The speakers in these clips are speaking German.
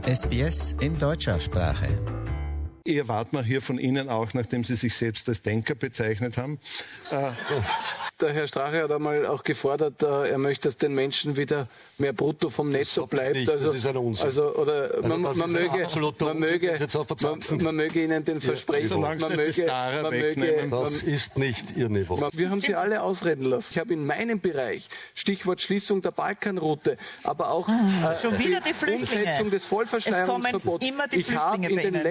SBS in deutscher Sprache. Ich erwarte mal hier von Ihnen auch, nachdem Sie sich selbst als Denker bezeichnet haben. Der Herr Strache hat einmal auch gefordert, er möchte, dass den Menschen wieder mehr brutto vom Netto bleibt. Das ist ein Unsinn. Man möge ihnen den Versprechen. Das ist nicht Ihr Niveau. Wir haben Sie alle ausreden lassen. Ich habe in meinem Bereich, Stichwort Schließung der Balkanroute, aber auch schon wieder die Flüchtlinge. Umsetzung des Vollverschleierungsverbots. Ich habe in den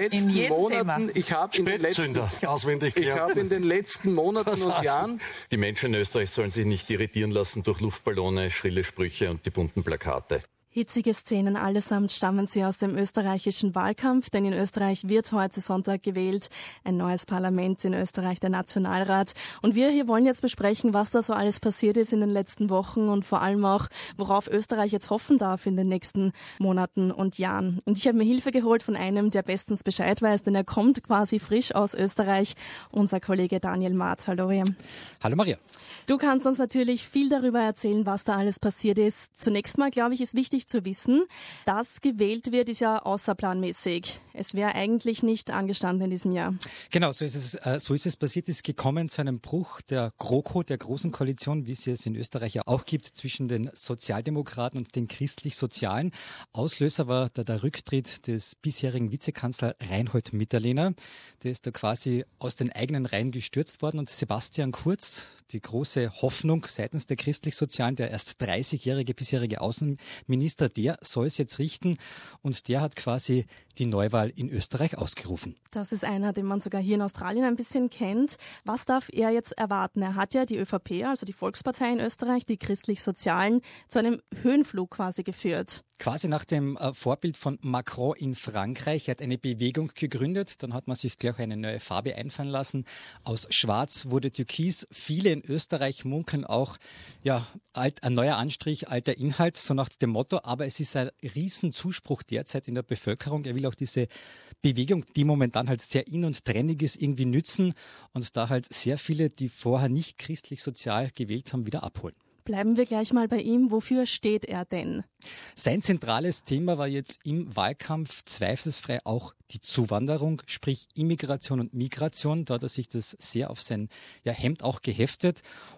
letzten Monaten und Jahren die Menschen in Österreich sollen sich nicht irritieren lassen durch Luftballone, schrille Sprüche und die bunten Plakate. Hitzige Szenen allesamt stammen sie aus dem österreichischen Wahlkampf, denn in Österreich wird heute Sonntag gewählt. Ein neues Parlament in Österreich, der Nationalrat. Und wir hier wollen jetzt besprechen, was da so alles passiert ist in den letzten Wochen und vor allem auch, worauf Österreich jetzt hoffen darf in den nächsten Monaten und Jahren. Und ich habe mir Hilfe geholt von einem, der bestens Bescheid weiß, denn er kommt quasi frisch aus Österreich, unser Kollege Daniel Maat. Hallo, Hallo Maria. Du kannst uns natürlich viel darüber erzählen, was da alles passiert ist. Zunächst mal, glaube ich, ist wichtig zu wissen, dass gewählt wird, ist ja außerplanmäßig. Es wäre eigentlich nicht angestanden in diesem Jahr. Genau, so ist es passiert. Es ist gekommen zu einem Bruch der GroKo, der Großen Koalition, wie es es in Österreich ja auch gibt, zwischen den Sozialdemokraten und den Christlich-Sozialen. Auslöser war der Rücktritt des bisherigen Vizekanzler Reinhold Mitterlehner. Der ist da quasi aus den eigenen Reihen gestürzt worden und Sebastian Kurz, die große Hoffnung seitens der Christlich-Sozialen, der erst 30-jährige bisherige Außenminister, der soll es jetzt richten und der hat quasi die Neuwahl in Österreich ausgerufen. Das ist einer, den man sogar hier in Australien ein bisschen kennt. Was darf er jetzt erwarten? Er hat ja die ÖVP, also die Volkspartei in Österreich, die Christlich-Sozialen, zu einem Höhenflug quasi geführt. Quasi nach dem Vorbild von Macron in Frankreich. Er hat eine Bewegung gegründet, dann hat man sich gleich eine neue Farbe einfallen lassen. Aus Schwarz wurde Türkis. Viele in Österreich munkeln auch, ja, ein neuer Anstrich, alter Inhalt, so nach dem Motto. Aber es ist ein Riesenzuspruch derzeit in der Bevölkerung. Er will auch diese Bewegung, die momentan halt sehr in- und trendig ist, irgendwie nützen und da halt sehr viele, die vorher nicht christlich-sozial gewählt haben, wieder abholen. Bleiben wir gleich mal bei ihm. Wofür steht er denn? Sein zentrales Thema war jetzt im Wahlkampf zweifelsfrei auch die Zuwanderung, sprich Immigration und Migration. Da hat er sich das sehr auf sein Hemd auch geheftet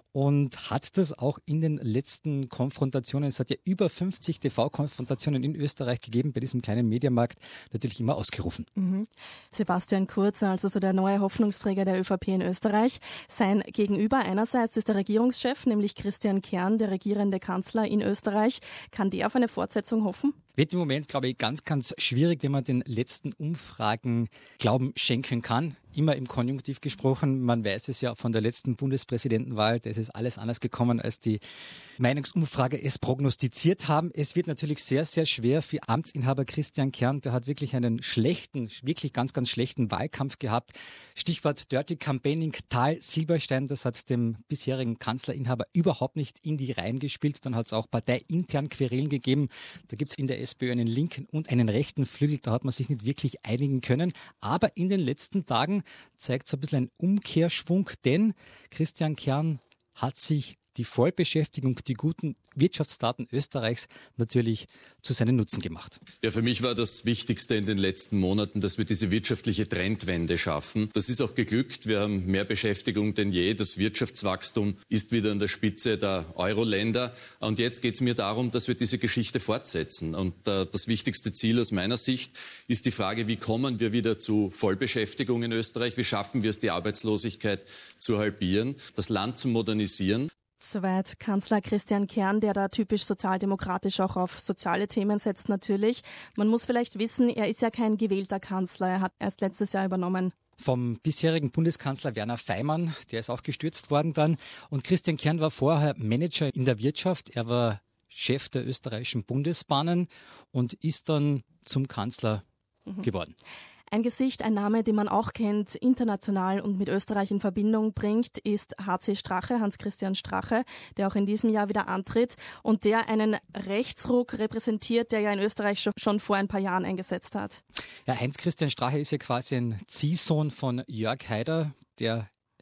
und hat das auch in den letzten Konfrontationen, es hat ja über 50 TV-Konfrontationen in Österreich gegeben, bei diesem kleinen Mediamarkt, natürlich immer ausgerufen. Sebastian Kurz, also so der neue Hoffnungsträger der ÖVP in Österreich. Sein Gegenüber einerseits ist der Regierungschef, nämlich Christian Kern, der regierende Kanzler in Österreich. Kann der auf eine Fortsetzung hoffen? Wird im Moment, glaube ich, ganz, ganz schwierig, wenn man den letzten Umfragen Glauben schenken kann. Immer im Konjunktiv gesprochen. Man weiß es ja von der letzten Bundespräsidentenwahl, da ist es alles anders gekommen, als die Meinungsumfrage es prognostiziert haben. Es wird natürlich sehr, sehr schwer für Amtsinhaber Christian Kern. Der hat wirklich einen schlechten, wirklich ganz, ganz schlechten Wahlkampf gehabt. Stichwort Dirty Campaigning, Tal Silberstein, das hat dem bisherigen Kanzlerinhaber überhaupt nicht in die Reihen gespielt. Dann hat es auch parteiintern Querelen gegeben. Da gibt es in der SPÖ einen linken und einen rechten Flügel. Da hat man sich nicht wirklich einigen können. Aber in den letzten Tagen zeigt es ein bisschen einen Umkehrschwung, denn Christian Kern hat sich die Vollbeschäftigung, die guten Wirtschaftsdaten Österreichs natürlich zu seinen Nutzen gemacht. Ja, für mich war das Wichtigste in den letzten Monaten, dass wir diese wirtschaftliche Trendwende schaffen. Das ist auch geglückt. Wir haben mehr Beschäftigung denn je. Das Wirtschaftswachstum ist wieder an der Spitze der Euro-Länder. Und jetzt geht es mir darum, dass wir diese Geschichte fortsetzen. Und das wichtigste Ziel aus meiner Sicht ist die Frage, wie kommen wir wieder zu Vollbeschäftigung in Österreich? Wie schaffen wir es, die Arbeitslosigkeit zu halbieren, das Land zu modernisieren? Soweit Kanzler Christian Kern, der da typisch sozialdemokratisch auch auf soziale Themen setzt natürlich. Man muss vielleicht wissen, er ist ja kein gewählter Kanzler, er hat erst letztes Jahr übernommen. Vom bisherigen Bundeskanzler Werner Faymann, der ist auch gestürzt worden dann. Und Christian Kern war vorher Manager in der Wirtschaft, er war Chef der österreichischen Bundesbahnen und ist dann zum Kanzler geworden. Ein Gesicht, ein Name, den man auch kennt, international und mit Österreich in Verbindung bringt, ist HC Strache, Hans-Christian Strache, der auch in diesem Jahr wieder antritt und der einen Rechtsruck repräsentiert, der ja in Österreich schon vor ein paar Jahren eingesetzt hat. Ja, Heinz-Christian Strache ist ja quasi ein Ziehsohn von Jörg Haider, der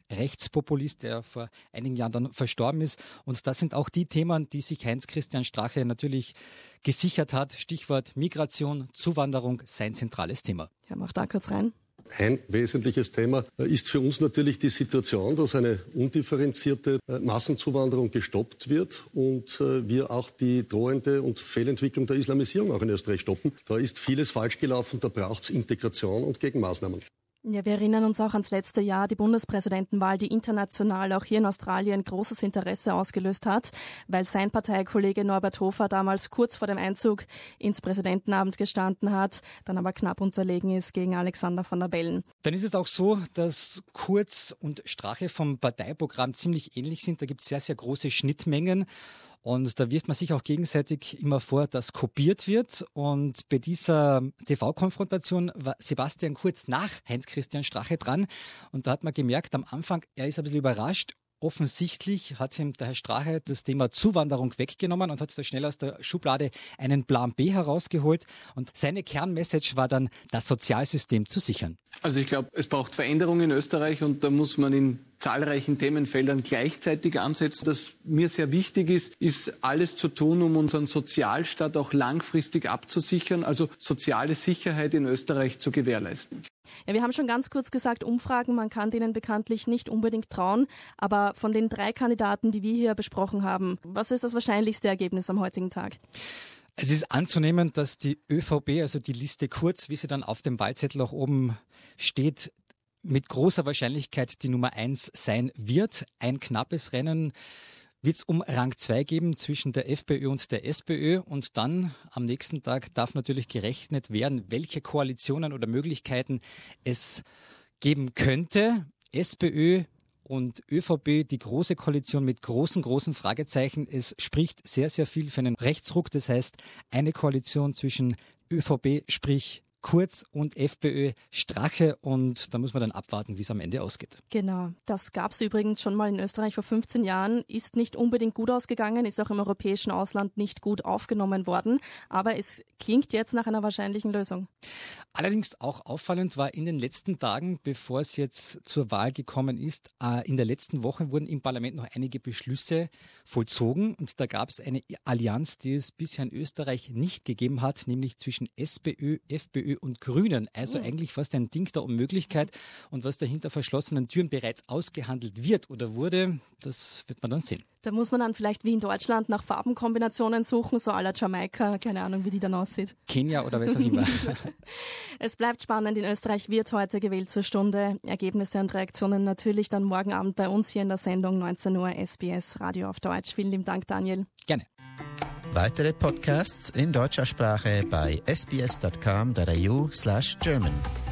Rechtspopulist, der vor einigen Jahren dann verstorben ist. Und das sind auch die Themen, die sich Heinz-Christian Strache natürlich gesichert hat. Stichwort Migration, Zuwanderung, sein zentrales Thema. Ja, mach da kurz rein. Ein wesentliches Thema ist für uns natürlich die Situation, dass eine undifferenzierte Massenzuwanderung gestoppt wird und wir auch die drohende und Fehlentwicklung der Islamisierung auch in Österreich stoppen. Da ist vieles falsch gelaufen, da braucht es Integration und Gegenmaßnahmen. Ja, wir erinnern uns auch ans letzte Jahr, die Bundespräsidentenwahl, die international auch hier in Australien großes Interesse ausgelöst hat, weil sein Parteikollege Norbert Hofer damals kurz vor dem Einzug ins Präsidentenamt gestanden hat, dann aber knapp unterlegen ist gegen Alexander Van der Bellen. Dann ist es auch so, dass Kurz und Strache vom Parteiprogramm ziemlich ähnlich sind. Da gibt es sehr, sehr große Schnittmengen. Und da wirft man sich auch gegenseitig immer vor, dass kopiert wird. Und bei dieser TV-Konfrontation war Sebastian Kurz nach Heinz-Christian Strache dran. Und da hat man gemerkt, am Anfang, er ist ein bisschen überrascht. Offensichtlich hat ihm der Herr Strache das Thema Zuwanderung weggenommen und hat da schnell aus der Schublade einen Plan B herausgeholt. Und seine Kernmessage war dann, das Sozialsystem zu sichern. Also ich glaube, es braucht Veränderungen in Österreich und da muss man in zahlreichen Themenfeldern gleichzeitig ansetzen. Was mir sehr wichtig ist alles zu tun, um unseren Sozialstaat auch langfristig abzusichern, also soziale Sicherheit in Österreich zu gewährleisten. Ja, wir haben schon ganz kurz gesagt, Umfragen, man kann denen bekanntlich nicht unbedingt trauen. Aber von den 3 Kandidaten, die wir hier besprochen haben, was ist das wahrscheinlichste Ergebnis am heutigen Tag? Es ist anzunehmen, dass die ÖVP, also die Liste Kurz, wie sie dann auf dem Wahlzettel auch oben steht, mit großer Wahrscheinlichkeit die Nummer 1 sein wird. Ein knappes Rennen wird es um Rang 2 geben zwischen der FPÖ und der SPÖ. Und dann am nächsten Tag darf natürlich gerechnet werden, welche Koalitionen oder Möglichkeiten es geben könnte. SPÖ und ÖVP, die große Koalition mit großen Fragezeichen. Es spricht sehr, sehr viel für einen Rechtsruck. Das heißt, eine Koalition zwischen ÖVP, sprich Kurz und FPÖ Strache, und da muss man dann abwarten, wie es am Ende ausgeht. Genau, das gab es übrigens schon mal in Österreich vor 15 Jahren, ist nicht unbedingt gut ausgegangen, ist auch im europäischen Ausland nicht gut aufgenommen worden, aber es klingt jetzt nach einer wahrscheinlichen Lösung. Allerdings auch auffallend war in den letzten Tagen, bevor es jetzt zur Wahl gekommen ist, in der letzten Woche wurden im Parlament noch einige Beschlüsse vollzogen und da gab es eine Allianz, die es bisher in Österreich nicht gegeben hat, nämlich zwischen SPÖ, FPÖ und Grünen. Also eigentlich fast ein Ding der Unmöglichkeit. Und was da hinter verschlossenen Türen bereits ausgehandelt wird oder wurde, das wird man dann sehen. Da muss man dann vielleicht wie in Deutschland nach Farbenkombinationen suchen, so à la Jamaika, keine Ahnung, wie die dann aussieht. Kenia oder was auch immer. Es bleibt spannend. In Österreich wird heute gewählt zur Stunde. Ergebnisse und Reaktionen natürlich dann morgen Abend bei uns hier in der Sendung 19 Uhr SBS Radio auf Deutsch. Vielen lieben Dank, Daniel. Gerne. Weitere Podcasts in deutscher Sprache bei sbs.com.au/German.